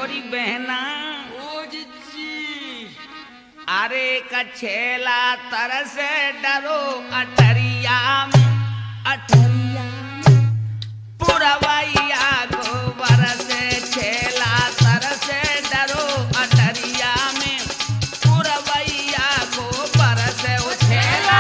ओरी बहना ओ जिज्जी अरे कछेला तरसे डरो अठरिया में पुरवैया गोबर से छेला तरसे डरो अठरिया में पुरवैया गोबर से छेला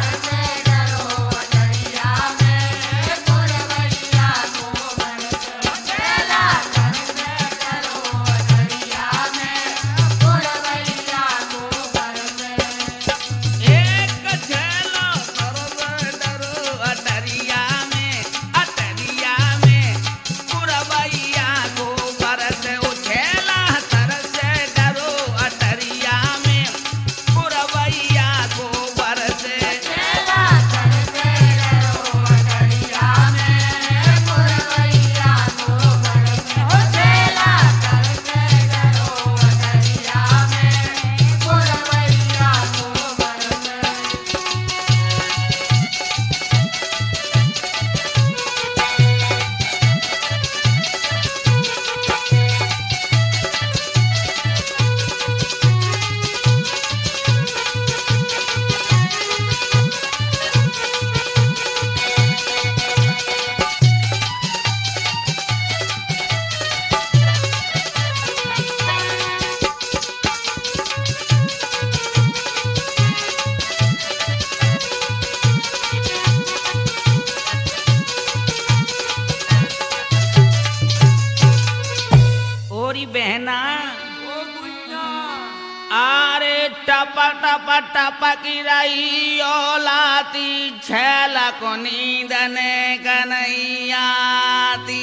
बहना ओ गुइया आरे टप टप टप की रही ओलाती छेला को नींद ने कन्हैयाती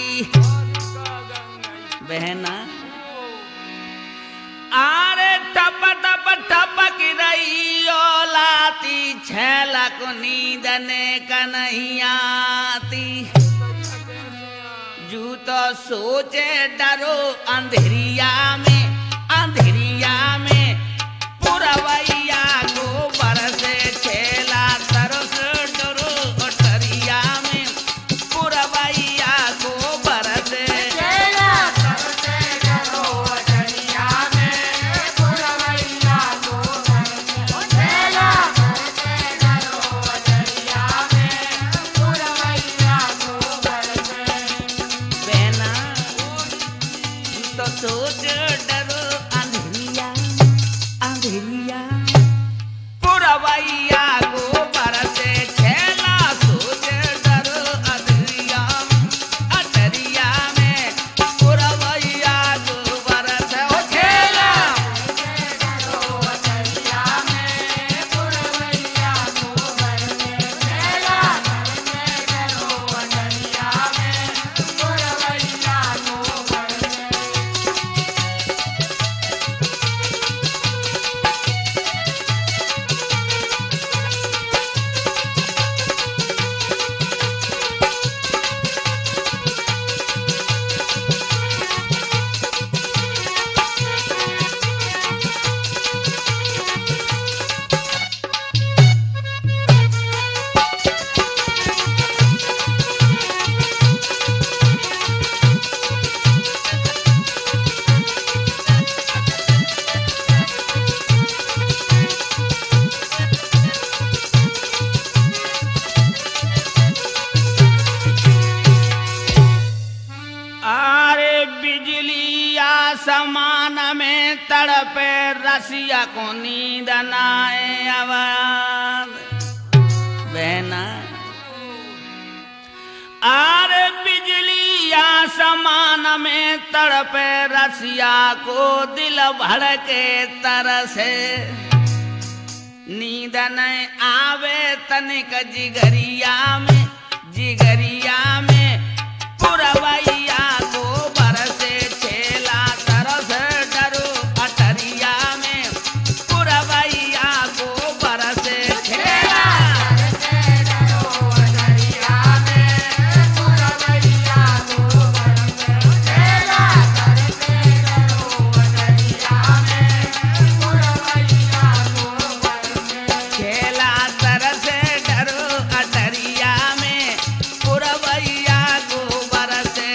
बहना आरे टप टप टप की रही ओलाती छेला को नींद ने कन्हैयाती जू तो सोचे डरो अंधेरिया में पुरवैया गोबर से छेला तरस डरो अठरिया में पुरवैया गोबर से छेला तरसे डरो अठरिया में पुरवैया गोबर से छेला तरसे डरो अठरिया में पुरवैया गोबर से बहना तो सोच डरो अंधेरिया पुरवैया गोबर से छेला सोच डरो अंधेरिया अठरिया में पुरवैया गोबर से ओ छेला डरो अठरिया में पुरवैया गोबर से छेला तरसे डरो अठरिया में पुरवैया गोबर से आरे बिजली आसमान में तड़पे रसिया को नींद नाए आवाज बहना आरे बिजली आसमान में तड़पे रसिया को दिल भड़के तरसे नींद न आवे तनिक जिगरिया में पुरवैया गोबर से छेला तरस डरो अठरिया में पुरवैया गोबर से छेला तरसे डरो अठरिया में पुरवैया गोबर से छेला तरसे डरो अठरिया में पुरवैया गोबर से छेला तरसे डरो अठरिया में पुरवैया गोबर से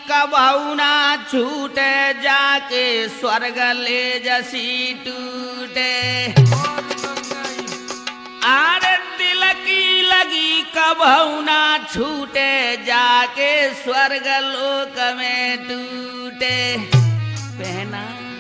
कबहू ना छूटे जाके स्वर्ग ले जसी टूटे आरे दिल की लगी कबहू ना छूटे जाके स्वर्ग लोक में टूटे पहना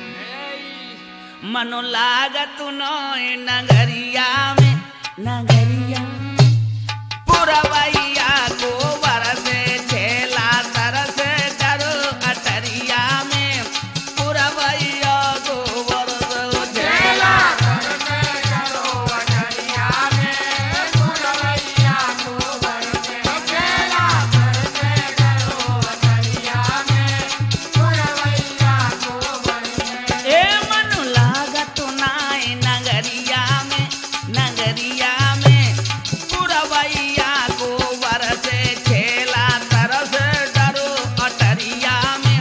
मनो लागत नोए नगरिया में नगरिया पुरवैया को बरसे छेला तरसे करो अटरिया में पुरवैया को बरसे छेला तरसे करो अटरिया में पुरवैया को बरसे छेला तरसे करो अटरिया में पुरवैया को बरसे ए मनु लागत नाय नगरिया में पुरवैया को बरसे छेला तरसे डरो अटरिया में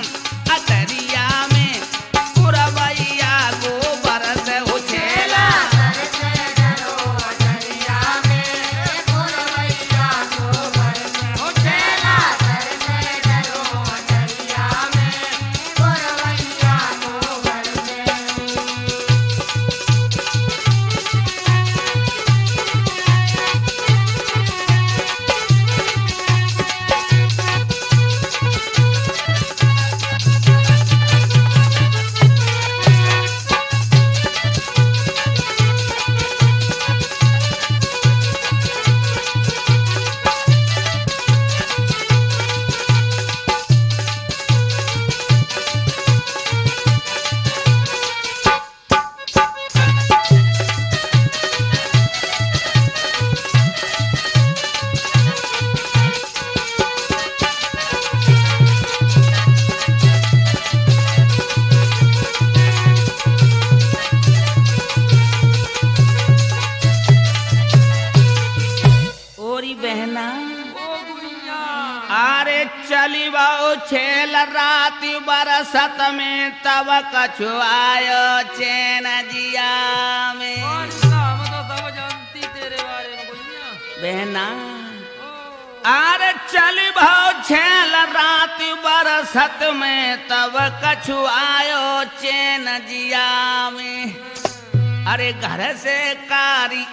पुरवैया को बरसे हो छेला तरसे करो अटरिया में पुरवैया को बरसे हो छेला तरसे करो अटरिया में पुरवैया को बरसे ओरी बहना आरे चली बाओ छेल राति बरसत में तब कछुआयो चैन जिया में बहना आरे चली बाओ छेल राति बरसत में तब कछुआयो चैन जिया में अरे घर से कारी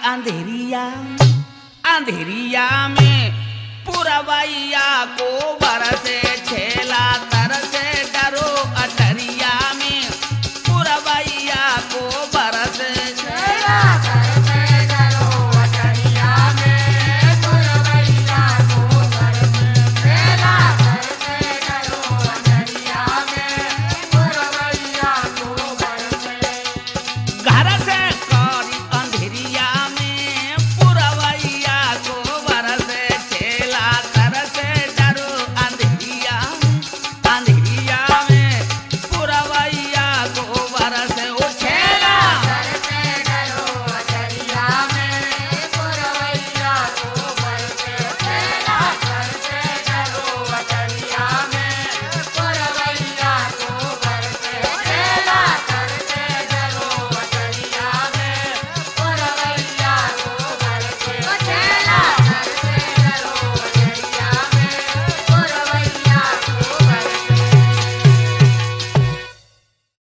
अंधेरिया में पुरवैया को बरसे छेला